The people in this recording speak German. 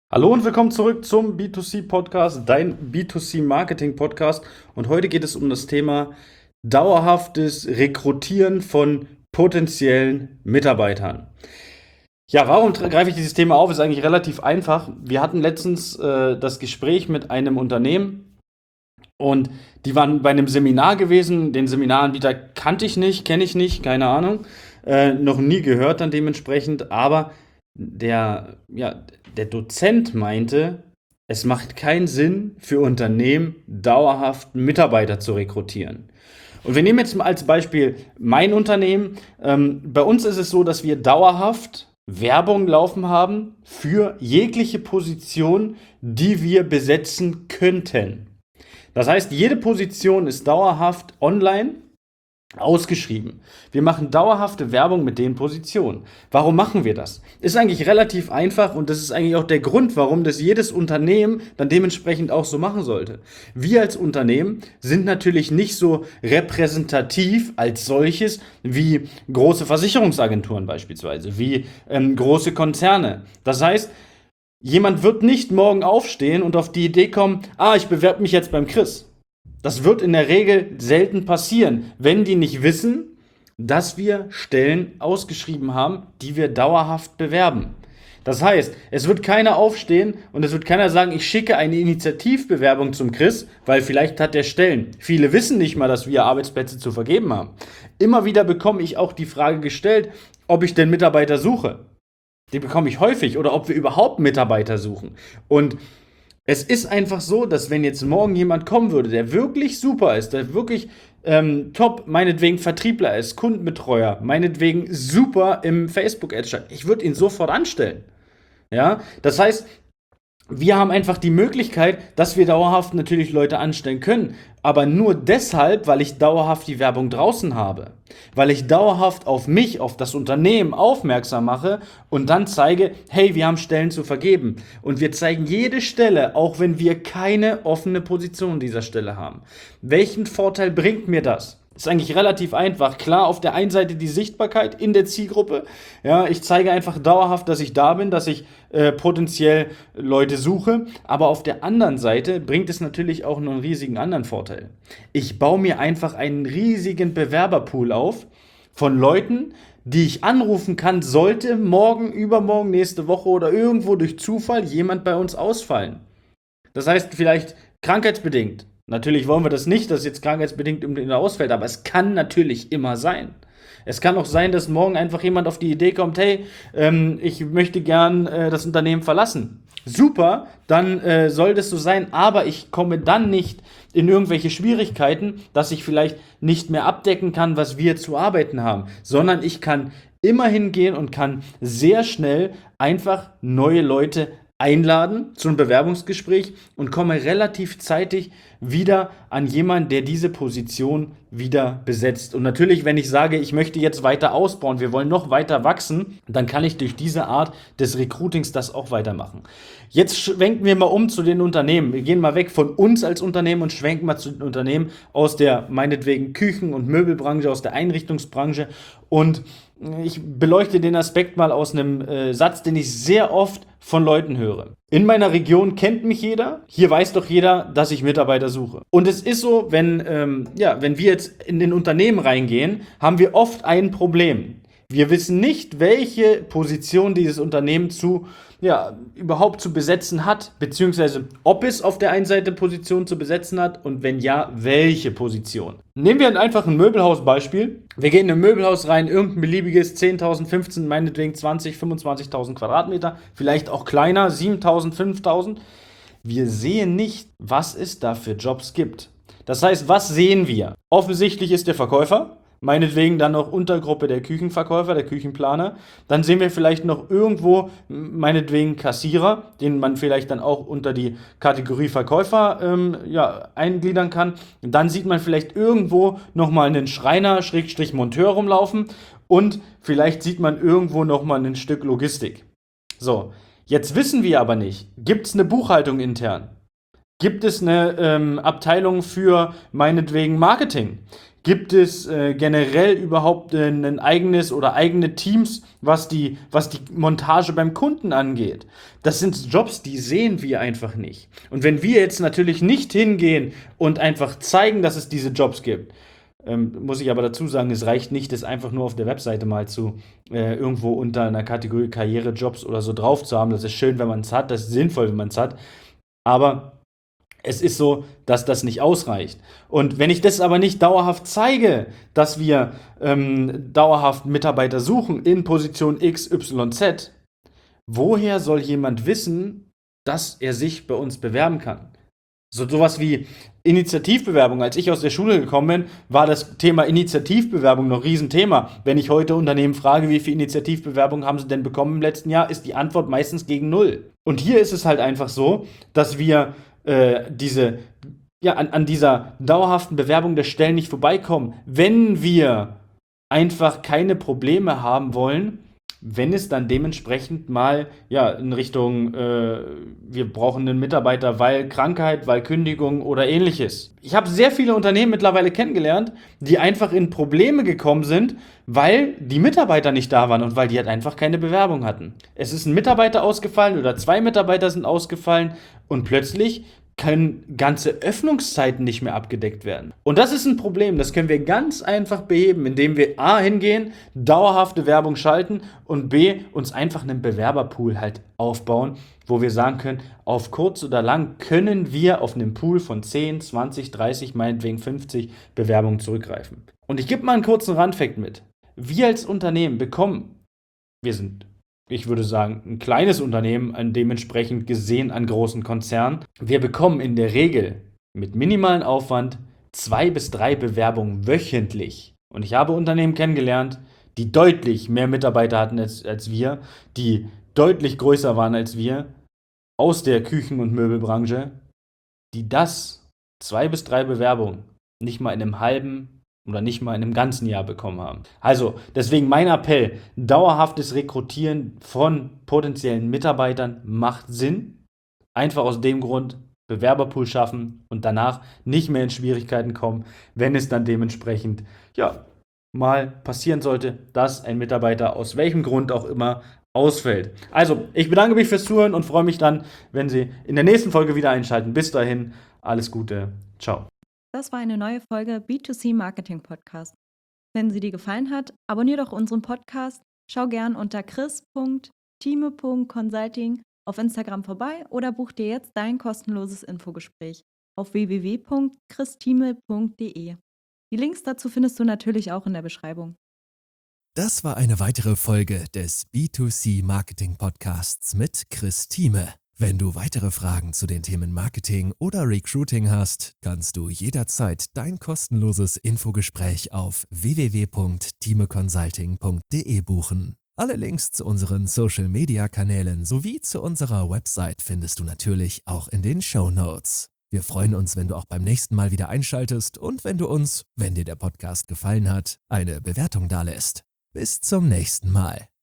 Hallo und willkommen zurück zum B2C-Podcast, dein B2C-Marketing-Podcast. Und heute geht es um das Thema dauerhaftes Rekrutieren von potenziellen Mitarbeitern. Ja, warum greife ich dieses Thema auf? Ist eigentlich relativ einfach. Wir hatten letztens das Gespräch mit einem Unternehmen und die waren bei einem Seminar gewesen. Den Seminaranbieter kannte ich nicht, kenne ich nicht, keine Ahnung. Noch nie gehört dann dementsprechend, aber der Dozent meinte, es macht keinen Sinn für Unternehmen, dauerhaft Mitarbeiter zu rekrutieren. Und wir nehmen jetzt mal als Beispiel mein Unternehmen. Bei uns ist es so, dass wir dauerhaft Werbung laufen haben für jegliche Position, die wir besetzen könnten. Das heißt, jede Position ist dauerhaft online ausgeschrieben. Wir machen dauerhafte Werbung mit den Positionen. Warum machen wir das? Ist eigentlich relativ einfach und das ist eigentlich auch der Grund, warum das jedes Unternehmen dann dementsprechend auch so machen sollte. Wir als Unternehmen sind natürlich nicht so repräsentativ als solches wie große Versicherungsagenturen beispielsweise, wie große Konzerne. Das heißt, jemand wird nicht morgen aufstehen und auf die Idee kommen, ich bewerbe mich jetzt beim Chris. Das wird in der Regel selten passieren, wenn die nicht wissen, dass wir Stellen ausgeschrieben haben, die wir dauerhaft bewerben. Das heißt, es wird keiner aufstehen und es wird keiner sagen, ich schicke eine Initiativbewerbung zum Chris, weil vielleicht hat der Stellen. Viele wissen nicht mal, dass wir Arbeitsplätze zu vergeben haben. Immer wieder bekomme ich auch die Frage gestellt, ob ich denn Mitarbeiter suche. Die bekomme ich häufig oder ob wir überhaupt Mitarbeiter suchen. Und es ist einfach so, dass wenn jetzt morgen jemand kommen würde, der wirklich super ist, der wirklich top, meinetwegen Vertriebler ist, Kundenbetreuer, meinetwegen super im Facebook-Ad, ich würde ihn sofort anstellen. Ja, das heißt, wir haben einfach die Möglichkeit, dass wir dauerhaft natürlich Leute anstellen können, aber nur deshalb, weil ich dauerhaft die Werbung draußen habe, weil ich dauerhaft auf mich, auf das Unternehmen aufmerksam mache und dann zeige, hey, wir haben Stellen zu vergeben und wir zeigen jede Stelle, auch wenn wir keine offene Position an dieser Stelle haben. Welchen Vorteil bringt mir das? Ist eigentlich relativ einfach. Klar, auf der einen Seite die Sichtbarkeit in der Zielgruppe. Ja, ich zeige einfach dauerhaft, dass ich da bin, dass ich potenziell Leute suche. Aber auf der anderen Seite bringt es natürlich auch noch einen riesigen anderen Vorteil. Ich baue mir einfach einen riesigen Bewerberpool auf von Leuten, die ich anrufen kann, sollte morgen, übermorgen, nächste Woche oder irgendwo durch Zufall jemand bei uns ausfallen. Das heißt, vielleicht krankheitsbedingt. Natürlich wollen wir das nicht, dass jetzt krankheitsbedingt irgendjemand ausfällt, aber es kann natürlich immer sein. Es kann auch sein, dass morgen einfach jemand auf die Idee kommt, hey, ich möchte gern das Unternehmen verlassen. Super, dann soll das so sein, aber ich komme dann nicht in irgendwelche Schwierigkeiten, dass ich vielleicht nicht mehr abdecken kann, was wir zu arbeiten haben, sondern ich kann immer hingehen und kann sehr schnell einfach neue Leute einladen zu einem Bewerbungsgespräch und komme relativ zeitig wieder an jemanden, der diese Position wieder besetzt. Und natürlich, wenn ich sage, ich möchte jetzt weiter ausbauen, wir wollen noch weiter wachsen, dann kann ich durch diese Art des Recruitings das auch weitermachen. Jetzt schwenken wir mal um zu den Unternehmen. Wir gehen mal weg von uns als Unternehmen und schwenken mal zu den Unternehmen aus der meinetwegen Küchen- und Möbelbranche, aus der Einrichtungsbranche. Und ich beleuchte den Aspekt mal aus einem Satz, den ich sehr oft von Leuten höre. In meiner Region kennt mich jeder. Hier weiß doch jeder, dass ich Mitarbeiter suche. Und es ist so, wenn wir jetzt in den Unternehmen reingehen, haben wir oft ein Problem. Wir wissen nicht, welche Position dieses Unternehmen überhaupt zu besetzen hat, beziehungsweise ob es auf der einen Seite Position zu besetzen hat und wenn ja, welche Position. Nehmen wir einfach ein Möbelhausbeispiel. Wir gehen in ein Möbelhaus rein, irgendein beliebiges 10.000, 15, meinetwegen 20, 25.000 Quadratmeter, vielleicht auch kleiner, 7.000, 5.000. Wir sehen nicht, was es da für Jobs gibt. Das heißt, was sehen wir? Offensichtlich ist der Verkäufer, meinetwegen dann noch Untergruppe der Küchenverkäufer, der Küchenplaner. Dann sehen wir vielleicht noch irgendwo, meinetwegen Kassierer, den man vielleicht dann auch unter die Kategorie Verkäufer eingliedern kann. Dann sieht man vielleicht irgendwo nochmal einen Schreiner, Schrägstrich Monteur rumlaufen und vielleicht sieht man irgendwo nochmal ein Stück Logistik. So, jetzt wissen wir aber nicht, gibt es eine Buchhaltung intern? Gibt es eine Abteilung für meinetwegen Marketing? Gibt es generell überhaupt ein eigenes oder eigene Teams, was die Montage beim Kunden angeht? Das sind Jobs, die sehen wir einfach nicht. Und wenn wir jetzt natürlich nicht hingehen und einfach zeigen, dass es diese Jobs gibt, muss ich aber dazu sagen, es reicht nicht, das einfach nur auf der Webseite mal irgendwo unter einer Kategorie Karrierejobs oder so drauf zu haben. Das ist schön, wenn man es hat, das ist sinnvoll, wenn man es hat. Aber es ist so, dass das nicht ausreicht. Und wenn ich das aber nicht dauerhaft zeige, dass wir dauerhaft Mitarbeiter suchen in Position X, Y, Z, woher soll jemand wissen, dass er sich bei uns bewerben kann? Sowas wie Initiativbewerbung. Als ich aus der Schule gekommen bin, war das Thema Initiativbewerbung noch ein Riesenthema. Wenn ich heute Unternehmen frage, wie viele Initiativbewerbungen haben sie denn bekommen im letzten Jahr, ist die Antwort meistens gegen null. Und hier ist es halt einfach so, dass wir an dieser dauerhaften Bewerbung der Stellen nicht vorbeikommen, wenn wir einfach keine Probleme haben wollen, wenn es dann dementsprechend mal in Richtung, wir brauchen einen Mitarbeiter, weil Krankheit, weil Kündigung oder ähnliches. Ich habe sehr viele Unternehmen mittlerweile kennengelernt, die einfach in Probleme gekommen sind, weil die Mitarbeiter nicht da waren und weil die halt einfach keine Bewerbung hatten. Es ist ein Mitarbeiter ausgefallen oder 2 Mitarbeiter sind ausgefallen und plötzlich können ganze Öffnungszeiten nicht mehr abgedeckt werden. Und das ist ein Problem, das können wir ganz einfach beheben, indem wir A hingehen, dauerhafte Werbung schalten und B uns einfach einen Bewerberpool halt aufbauen, wo wir sagen können, auf kurz oder lang können wir auf einen Pool von 10, 20, 30, meinetwegen 50 Bewerbungen zurückgreifen. Und ich gebe mal einen kurzen Randfact mit. Wir als Unternehmen wir sind, ich würde sagen, ein kleines Unternehmen, dementsprechend gesehen an großen Konzernen. Wir bekommen in der Regel mit minimalen Aufwand 2 bis 3 Bewerbungen wöchentlich. Und ich habe Unternehmen kennengelernt, die deutlich mehr Mitarbeiter hatten als wir, die deutlich größer waren als wir, aus der Küchen- und Möbelbranche, die 2 bis 3 Bewerbungen, nicht mal in einem halben oder nicht mal in einem ganzen Jahr bekommen haben. Also deswegen mein Appell, dauerhaftes Rekrutieren von potenziellen Mitarbeitern macht Sinn. Einfach aus dem Grund, Bewerberpool schaffen und danach nicht mehr in Schwierigkeiten kommen, wenn es dann dementsprechend mal passieren sollte, dass ein Mitarbeiter aus welchem Grund auch immer ausfällt. Also, ich bedanke mich fürs Zuhören und freue mich dann, wenn Sie in der nächsten Folge wieder einschalten. Bis dahin, alles Gute. Ciao. Das war eine neue Folge B2C Marketing Podcast. Wenn sie dir gefallen hat, abonniere doch unseren Podcast, schau gern unter chris.time.consulting auf Instagram vorbei oder buch dir jetzt dein kostenloses Infogespräch auf www.christime.de. Die Links dazu findest du natürlich auch in der Beschreibung. Das war eine weitere Folge des B2C Marketing Podcasts mit Chris Thieme. Wenn du weitere Fragen zu den Themen Marketing oder Recruiting hast, kannst du jederzeit dein kostenloses Infogespräch auf www.timeconsulting.de buchen. Alle Links zu unseren Social-Media-Kanälen sowie zu unserer Website findest du natürlich auch in den Shownotes. Wir freuen uns, wenn du auch beim nächsten Mal wieder einschaltest und wenn du uns, wenn dir der Podcast gefallen hat, eine Bewertung dalässt. Bis zum nächsten Mal.